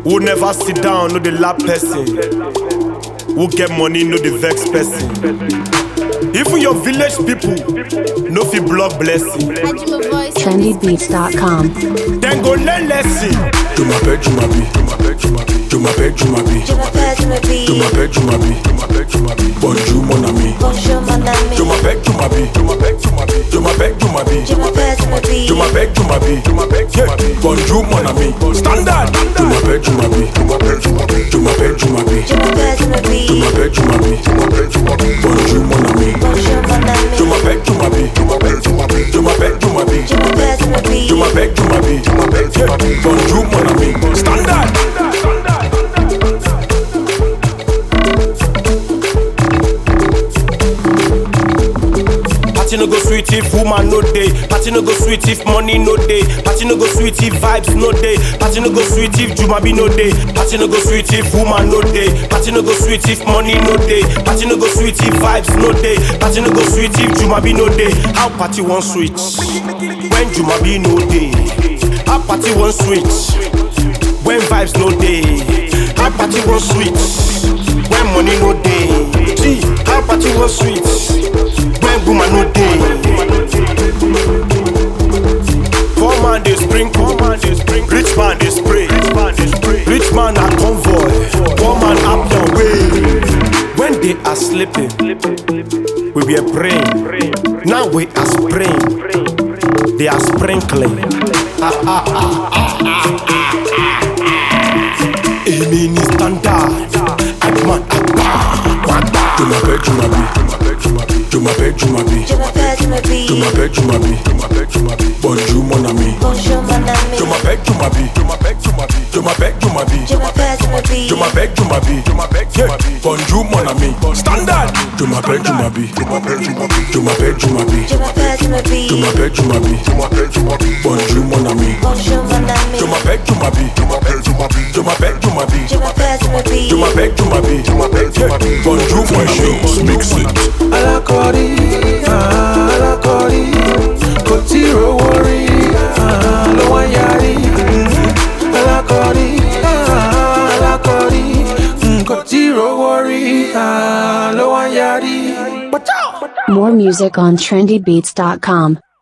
Who never sit down, no the lap person. Who get money, no the vex person. Even your village people, no fi block blessing. Trendybeats.com. Then go learn lesson. Jumape, Jumabi. Jumape, Jumabi. Jumape, Jumabi. Bonjour mon ami. Jumape, Jumabi. Jumape, Jumabi. Jumape, Jumabi. Bonjour mon ami. Standard. Jumape, Jumabi. Jumape, Jumabi. Jumape, Jumabi. Bonjour mon ami. Jumape, Jumabi. Jumape, Jumabi. Jumape, Jumabi. Bonjour mon ami. Standard. Party no go sweet if woman no day. Party no go sweet if money no day. Party no go sweet if vibes no day. Party no go sweet if Jumabi no day. Party no go sweet if woman no day. Party no go sweet if money no day. Party no go sweet if vibes no day. Party no go sweet if Jumabi no day. How party one switch when Jumabi no day? How party one switch when vibes no day? How party one switch when money no day? See, how party one switch when woman no day? Poor man they sprinkle, rich man they spray. Rich man a convoy, poor man up the way. When they are sleeping, we were praying. Now we are spraying, they are sprinkling. Aiming is standard, Agman Jumape, Jumabi. Jumape, Jumabi. Jumape, Jumabi. Bonjour mon ami. Jumape, Jumabi. Jumape, Jumabi. Jumape, Jumabi. Bonjour mon ami. Standard. Jumape, Jumabi. Jumape, Jumabi. Jumape, Jumabi. Bonjour mon ami. Jumape, Jumabi. Jumape, Jumabi. Jumape, Jumabi. Bonjour mon ami. Mix it. Alakori, Kotiro Wori, Lowanyari. Alakori, Kotiro Wori, Lowanyari. More music on trendybeats.com.